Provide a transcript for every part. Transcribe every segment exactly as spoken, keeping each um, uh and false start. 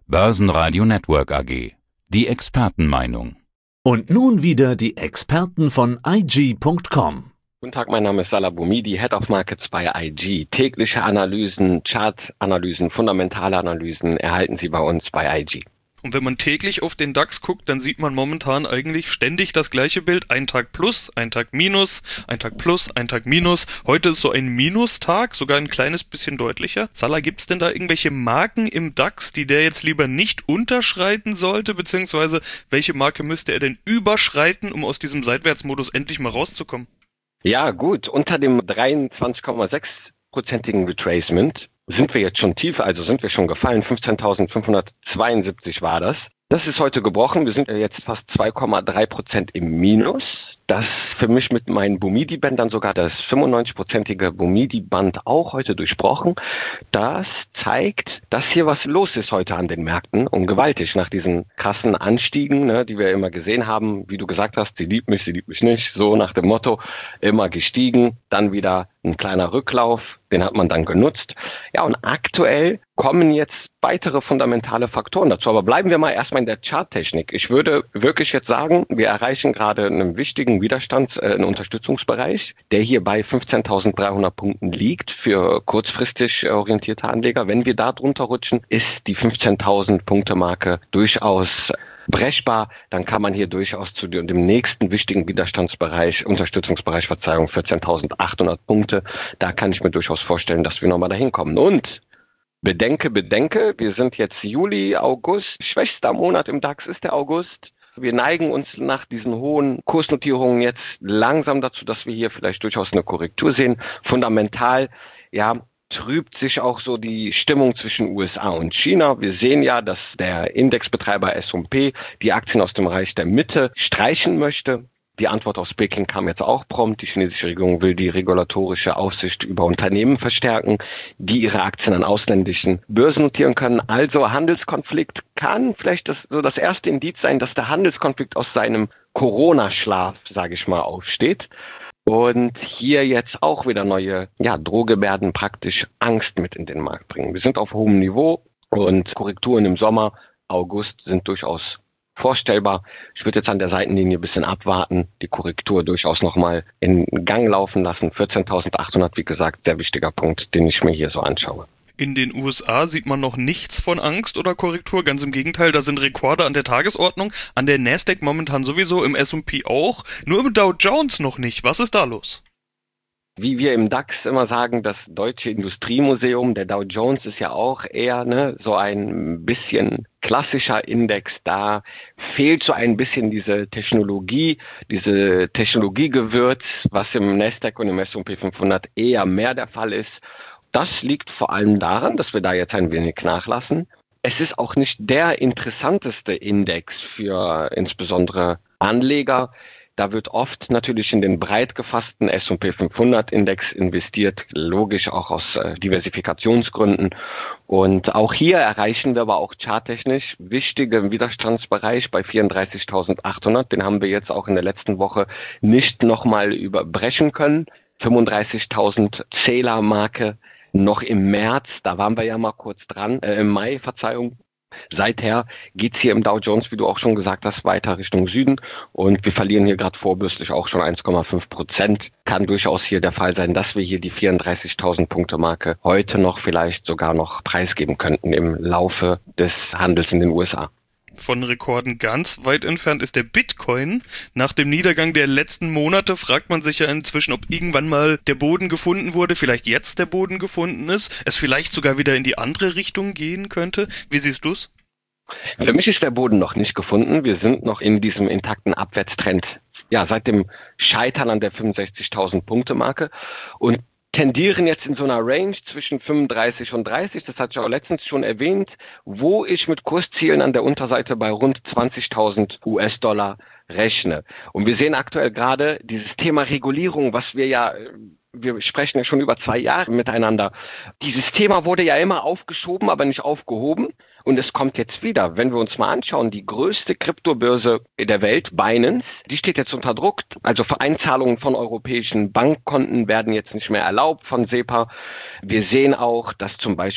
Börsenradio Network A G. Die Expertenmeinung. Und nun wieder die Experten von I G Punkt com. Guten Tag, mein Name ist Salah Boumidi, Head of Markets bei I G. Tägliche Analysen, Chartanalysen, fundamentale Analysen erhalten Sie bei uns bei I G. Und wenn man täglich auf den DAX guckt, dann sieht man momentan eigentlich ständig das gleiche Bild. Ein Tag plus, ein Tag minus, ein Tag plus, ein Tag minus. Heute ist so ein Minustag, sogar ein kleines bisschen deutlicher. Salah, gibt es denn da irgendwelche Marken im DAX, die der jetzt lieber nicht unterschreiten sollte? Beziehungsweise welche Marke müsste er denn überschreiten, um aus diesem Seitwärtsmodus endlich mal rauszukommen? Ja gut, unter dem dreiundzwanzig Komma sechs prozentigen Retracement sind wir jetzt schon tief, also sind wir schon gefallen. fünfzehntausendfünfhundertzweiundsiebzig war das. Das ist heute gebrochen. Wir sind jetzt fast zwei Komma drei Prozent im Minus. Das für mich mit meinen Boumidi-Bändern sogar das fünfundneunzig-prozentige Boumidi-Band auch heute durchbrochen. Das zeigt, dass hier was los ist heute an den Märkten und gewaltig nach diesen krassen Anstiegen, ne, die wir immer gesehen haben. Wie du gesagt hast, sie liebt mich, sie liebt mich nicht. So nach dem Motto, immer gestiegen, dann wieder ein kleiner Rücklauf, den hat man dann genutzt. Ja, und aktuell kommen jetzt weitere fundamentale Faktoren dazu. Aber bleiben wir mal erstmal in der Charttechnik. Ich würde wirklich jetzt sagen, wir erreichen gerade einen wichtigen Widerstands-, äh, einen Unterstützungsbereich, der hier bei fünfzehntausenddreihundert Punkten liegt für kurzfristig orientierte Anleger. Wenn wir da drunter rutschen, ist die fünfzehntausend Punkte Marke durchaus brechbar, dann kann man hier durchaus zu dem nächsten wichtigen Widerstandsbereich, Unterstützungsbereich, Verzeihung, vierzehntausendachthundert Punkte. Da kann ich mir durchaus vorstellen, dass wir nochmal dahin kommen. Und bedenke, bedenke, wir sind jetzt Juli, August, schwächster Monat im DAX ist der August. Wir neigen uns nach diesen hohen Kursnotierungen jetzt langsam dazu, dass wir hier vielleicht durchaus eine Korrektur sehen. Fundamental, ja, trübt sich auch so die Stimmung zwischen U S A und China. Wir sehen ja, dass der Indexbetreiber S und P die Aktien aus dem Reich der Mitte streichen möchte. Die Antwort aus Peking kam jetzt auch prompt. Die chinesische Regierung will die regulatorische Aufsicht über Unternehmen verstärken, die ihre Aktien an ausländischen Börsen notieren können. Also Handelskonflikt kann vielleicht das, so das erste Indiz sein, dass der Handelskonflikt aus seinem Corona-Schlaf, sage ich mal, aufsteht. Und hier jetzt auch wieder neue ja, Drohgebärden praktisch Angst mit in den Markt bringen. Wir sind auf hohem Niveau und Korrekturen im Sommer, August sind durchaus vorstellbar. Ich würde jetzt an der Seitenlinie ein bisschen abwarten, die Korrektur durchaus nochmal in Gang laufen lassen. vierzehntausendachthundert, wie gesagt, sehr wichtiger Punkt, den ich mir hier so anschaue. In den U S A sieht man noch nichts von Angst oder Korrektur, ganz im Gegenteil, da sind Rekorde an der Tagesordnung, an der Nasdaq momentan sowieso, im S und P auch, nur im Dow Jones noch nicht. Was ist da los? Wie wir im DAX immer sagen, das Deutsche Industriemuseum, der Dow Jones ist ja auch eher ne, so ein bisschen klassischer Index. Da fehlt so ein bisschen diese Technologie, diese Technologiegewürz, was im Nasdaq und im S und P fünfhundert eher mehr der Fall ist. Das liegt vor allem daran, dass wir da jetzt ein wenig nachlassen. Es ist auch nicht der interessanteste Index für insbesondere Anleger. Da wird oft natürlich in den breit gefassten S und P fünfhundert Index investiert, logisch auch aus äh, Diversifikationsgründen. Und auch hier erreichen wir aber auch charttechnisch wichtige Widerstandsbereich bei vierunddreißigtausendachthundert. Den haben wir jetzt auch in der letzten Woche nicht nochmal überbrechen können. fünfunddreißigtausend Zählermarke noch im März, da waren wir ja mal kurz dran, äh, im Mai, Verzeihung. Seither geht's hier im Dow Jones, wie du auch schon gesagt hast, weiter Richtung Süden und wir verlieren hier gerade vorbürstlich auch schon eins Komma fünf Prozent. Kann durchaus hier der Fall sein, dass wir hier die vierunddreißigtausend Punkte Marke heute noch vielleicht sogar noch preisgeben könnten im Laufe des Handels in den U S A. Von Rekorden ganz weit entfernt ist der Bitcoin. Nach dem Niedergang der letzten Monate fragt man sich ja inzwischen, ob irgendwann mal der Boden gefunden wurde, vielleicht jetzt der Boden gefunden ist, es vielleicht sogar wieder in die andere Richtung gehen könnte. Wie siehst du's? Für mich ist der Boden noch nicht gefunden. Wir sind noch in diesem intakten Abwärtstrend, ja, seit dem Scheitern an der fünfundsechzigtausend Punkte Marke und tendieren jetzt in so einer Range zwischen fünfunddreißig und dreißig, das hatte ich auch letztens schon erwähnt, wo ich mit Kurszielen an der Unterseite bei rund zwanzigtausend U S-Dollar rechne. Und wir sehen aktuell gerade dieses Thema Regulierung, was wir ja, wir sprechen ja schon über zwei Jahre miteinander. Dieses Thema wurde ja immer aufgeschoben, aber nicht aufgehoben. Und es kommt jetzt wieder. Wenn wir uns mal anschauen, die größte Kryptobörse der Welt, Binance, die steht jetzt unter Druck. Also Einzahlungen von europäischen Bankkonten werden jetzt nicht mehr erlaubt von SEPA. Wir sehen auch, dass zum Beispiel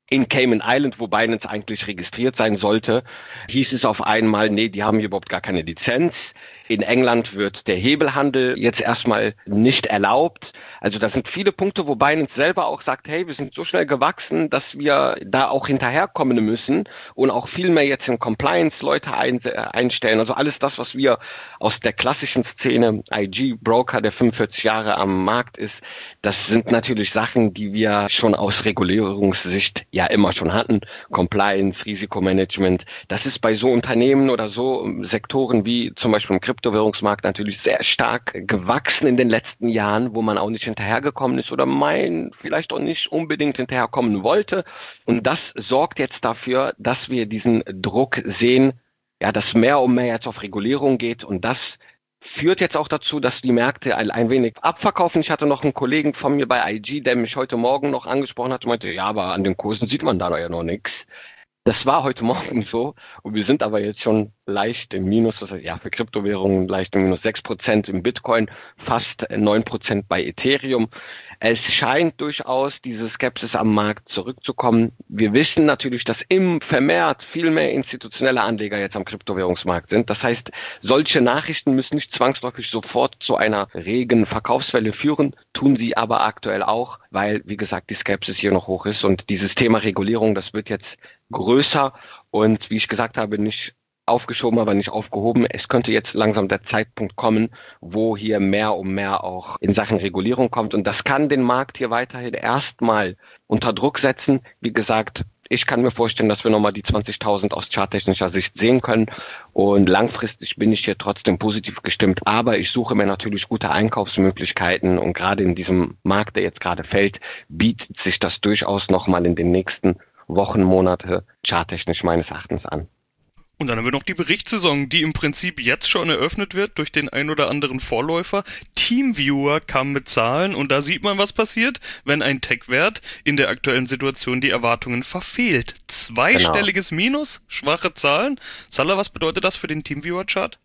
In Cayman Island, wo Binance eigentlich registriert sein sollte, hieß es auf einmal, nee, die haben hier überhaupt gar keine Lizenz. In England wird der Hebelhandel jetzt erstmal nicht erlaubt. Also da sind viele Punkte, wo Binance selber auch sagt, hey, wir sind so schnell gewachsen, dass wir da auch hinterherkommen müssen und auch viel mehr jetzt in Compliance Leute ein, äh, einstellen. Also alles das, was wir aus der klassischen Szene, I G Broker, der fünfundvierzig Jahre am Markt ist, das sind natürlich Sachen, die wir schon aus Regulierungssicht ja immer schon hatten. Compliance, Risikomanagement. Das ist bei so Unternehmen oder so Sektoren wie zum Beispiel im Kryptowährungsmarkt natürlich sehr stark gewachsen in den letzten Jahren, wo man auch nicht hinterhergekommen ist oder mein vielleicht auch nicht unbedingt hinterherkommen wollte. Und das sorgt jetzt dafür, dass wir diesen Druck sehen, ja, dass mehr und mehr jetzt auf Regulierung geht, und das führt jetzt auch dazu, dass die Märkte ein, ein wenig abverkaufen. Ich hatte noch einen Kollegen von mir bei I G, der mich heute Morgen noch angesprochen hat und meinte, ja, aber an den Kursen sieht man da ja noch nichts. Das war heute Morgen so, und wir sind aber jetzt schon leicht im Minus, das heißt, ja, für Kryptowährungen leicht im Minus sechs Prozent, im Bitcoin fast neun Prozent bei Ethereum. Es scheint durchaus diese Skepsis am Markt zurückzukommen. Wir wissen natürlich, dass im vermehrt viel mehr institutionelle Anleger jetzt am Kryptowährungsmarkt sind. Das heißt, solche Nachrichten müssen nicht zwangsläufig sofort zu einer regen Verkaufswelle führen, tun sie aber aktuell auch, weil, wie gesagt, die Skepsis hier noch hoch ist, und dieses Thema Regulierung, das wird jetzt größer und, wie ich gesagt habe, nicht aufgeschoben, aber nicht aufgehoben. Es könnte jetzt langsam der Zeitpunkt kommen, wo hier mehr und mehr auch in Sachen Regulierung kommt, und das kann den Markt hier weiterhin erstmal unter Druck setzen. Wie gesagt, ich kann mir vorstellen, dass wir nochmal die zwanzigtausend aus charttechnischer Sicht sehen können, und langfristig bin ich hier trotzdem positiv gestimmt, aber ich suche mir natürlich gute Einkaufsmöglichkeiten, und gerade in diesem Markt, der jetzt gerade fällt, bietet sich das durchaus nochmal in den nächsten Wochen, Monate charttechnisch meines Erachtens an. Und dann haben wir noch die Berichtssaison, die im Prinzip jetzt schon eröffnet wird durch den ein oder anderen Vorläufer. TeamViewer kam mit Zahlen, und da sieht man, was passiert, wenn ein Tech-Wert in der aktuellen Situation die Erwartungen verfehlt. Zweistelliges genau. Minus, schwache Zahlen. Salah, was bedeutet das für den TeamViewer-Chart?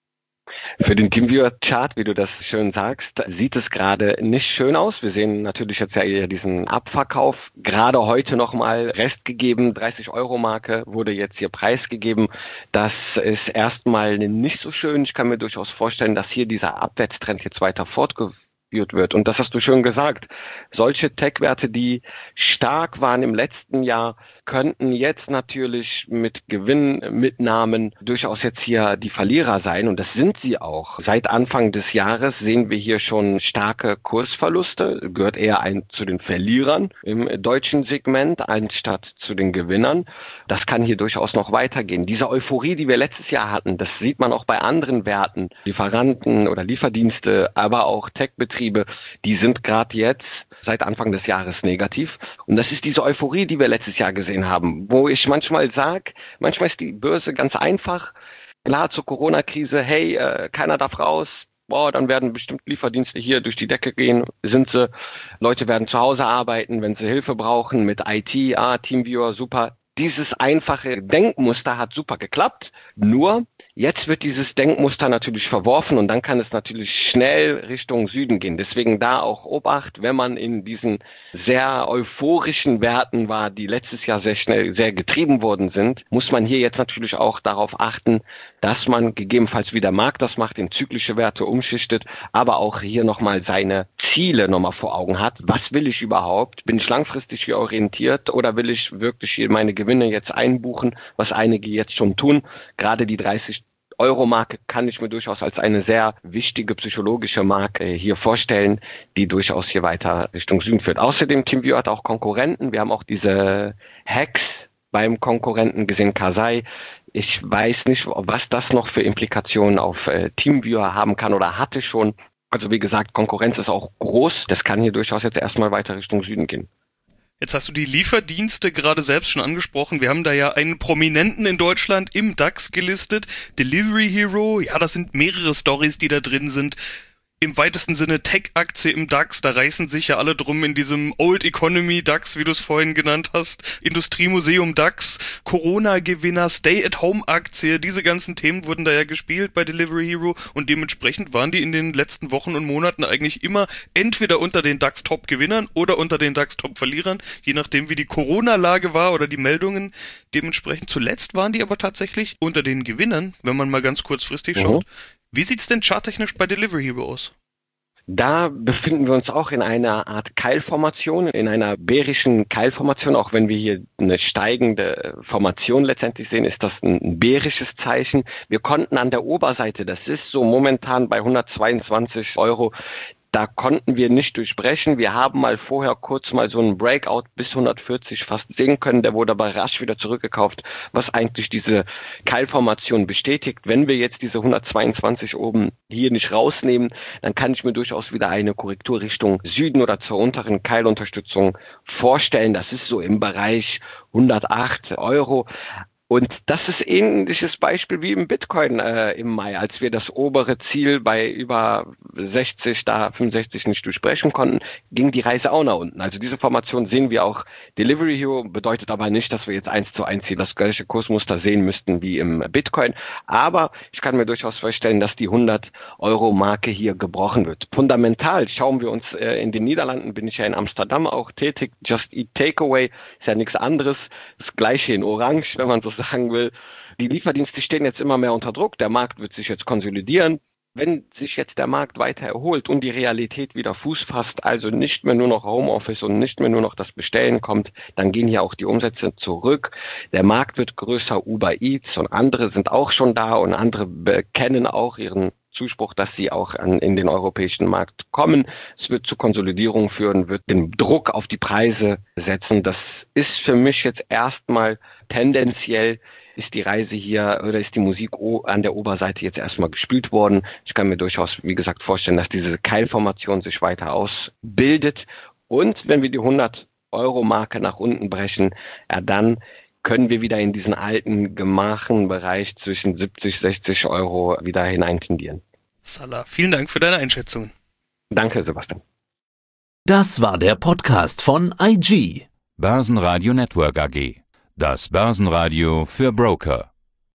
Für den TeamViewer-Chart, wie du das schön sagst, sieht es gerade nicht schön aus. Wir sehen natürlich jetzt ja eher diesen Abverkauf. Gerade heute nochmal Rest gegeben, dreißig Euro Marke wurde jetzt hier preisgegeben. Das ist erstmal nicht so schön. Ich kann mir durchaus vorstellen, dass hier dieser Abwärtstrend jetzt weiter fortgeführt wird. Und das hast du schön gesagt. Solche Tech-Werte, die stark waren im letzten Jahr, könnten jetzt natürlich mit Gewinnmitnahmen durchaus jetzt hier die Verlierer sein. Und das sind sie auch. Seit Anfang des Jahres sehen wir hier schon starke Kursverluste. Gehört eher ein zu den Verlierern im deutschen Segment, anstatt zu den Gewinnern. Das kann hier durchaus noch weitergehen. Diese Euphorie, die wir letztes Jahr hatten, das sieht man auch bei anderen Werten. Lieferanten oder Lieferdienste, aber auch Tech-Betriebe, die sind gerade jetzt seit Anfang des Jahres negativ. Und das ist diese Euphorie, die wir letztes Jahr gesehen haben, wo ich manchmal sage, manchmal ist die Börse ganz einfach. Klar, zur Corona-Krise, hey, äh, keiner darf raus. Boah, dann werden bestimmt Lieferdienste hier durch die Decke gehen, sind sie. Leute werden zu Hause arbeiten, wenn sie Hilfe brauchen mit I T, ah, TeamViewer, super. Dieses einfache Denkmuster hat super geklappt, nur jetzt wird dieses Denkmuster natürlich verworfen, und dann kann es natürlich schnell Richtung Süden gehen. Deswegen da auch Obacht, wenn man in diesen sehr euphorischen Werten war, die letztes Jahr sehr schnell, sehr getrieben worden sind, muss man hier jetzt natürlich auch darauf achten, dass man gegebenenfalls, wie der Markt das macht, in zyklische Werte umschichtet, aber auch hier nochmal seine Ziele nochmal vor Augen hat. Was will ich überhaupt? Bin ich langfristig hier orientiert, oder will ich wirklich hier meine Gewinne jetzt einbuchen, was einige jetzt schon tun? Gerade die dreißig Euro Marke kann ich mir durchaus als eine sehr wichtige psychologische Marke hier vorstellen, die durchaus hier weiter Richtung Süden führt. Außerdem, TeamViewer hat auch Konkurrenten. Wir haben auch diese Hacks beim Konkurrenten gesehen, Kasai. Ich weiß nicht, was das noch für Implikationen auf äh, TeamViewer haben kann oder hatte schon. Also wie gesagt, Konkurrenz ist auch groß. Das kann hier durchaus jetzt erstmal weiter Richtung Süden gehen. Jetzt hast du die Lieferdienste gerade selbst schon angesprochen. Wir haben da ja einen Prominenten in Deutschland im DAX gelistet, Delivery Hero. Ja, das sind mehrere Stories, die da drin sind. im weitesten Sinne Tech-Aktie im DAX, da reißen sich ja alle drum in diesem Old Economy DAX, wie du es vorhin genannt hast, Industriemuseum DAX, Corona-Gewinner, Stay-at-Home-Aktie, diese ganzen Themen wurden da ja gespielt bei Delivery Hero und dementsprechend waren die in den letzten Wochen und Monaten eigentlich immer entweder unter den DAX-Top-Gewinnern oder unter den DAX-Top-Verlierern, je nachdem wie die Corona-Lage war oder die Meldungen. Dementsprechend zuletzt waren die aber tatsächlich unter den Gewinnern, wenn man mal ganz kurzfristig schaut. Mhm. Wie sieht's denn charttechnisch bei Delivery Hero aus? Da befinden wir uns auch in einer Art Keilformation, in einer bärischen Keilformation. Auch wenn wir hier eine steigende Formation letztendlich sehen, ist das ein bärisches Zeichen. Wir konnten an der Oberseite, das ist so momentan bei hundertzweiundzwanzig Euro, da konnten wir nicht durchbrechen. Wir haben mal vorher kurz mal so einen Breakout bis hundertvierzig fast sehen können. Der wurde aber rasch wieder zurückgekauft, was eigentlich diese Keilformation bestätigt. Wenn wir jetzt diese hundertzweiundzwanzig oben hier nicht rausnehmen, dann kann ich mir durchaus wieder eine Korrektur Richtung Süden oder zur unteren Keilunterstützung vorstellen. Das ist so im Bereich hundertacht Euro. Und das ist ähnliches Beispiel wie im Bitcoin äh, im Mai, als wir das obere Ziel bei über sechzig, da fünfundsechzig nicht durchbrechen konnten, ging die Reise auch nach unten. Also diese Formation sehen wir auch. Delivery Hero bedeutet aber nicht, dass wir jetzt eins zu eins hier das gleiche Kursmuster sehen müssten wie im Bitcoin. Aber ich kann mir durchaus vorstellen, dass die hundert Euro Marke hier gebrochen wird. Fundamental schauen wir uns äh, in den Niederlanden, bin ich ja in Amsterdam auch tätig. Just Eat Takeaway ist ja nichts anderes. Das gleiche in Orange, wenn man so sagen will. Die Lieferdienste stehen jetzt immer mehr unter Druck. Der Markt wird sich jetzt konsolidieren. Wenn sich jetzt der Markt weiter erholt und die Realität wieder Fuß fasst, also nicht mehr nur noch Homeoffice und nicht mehr nur noch das Bestellen kommt, dann gehen hier auch die Umsätze zurück. Der Markt wird größer, Uber Eats und andere sind auch schon da und andere bekennen auch ihren Zuspruch, dass sie auch an, in den europäischen Markt kommen. Es wird zu Konsolidierung führen, wird den Druck auf die Preise setzen. Das ist für mich jetzt erstmal tendenziell, ist die Reise hier oder ist die Musik an der Oberseite jetzt erstmal gespielt worden. Ich kann mir durchaus, wie gesagt, vorstellen, dass diese Keilformation sich weiter ausbildet. Und wenn wir die hundert Euro Marke nach unten brechen, ja, dann können wir wieder in diesen alten, gemachten Bereich zwischen siebzig, sechzig Euro wieder hineintendieren. Salah, vielen Dank für deine Einschätzung. Danke, Sebastian. Das war der Podcast von I G. Börsenradio Network A G. Das Börsenradio für Broker.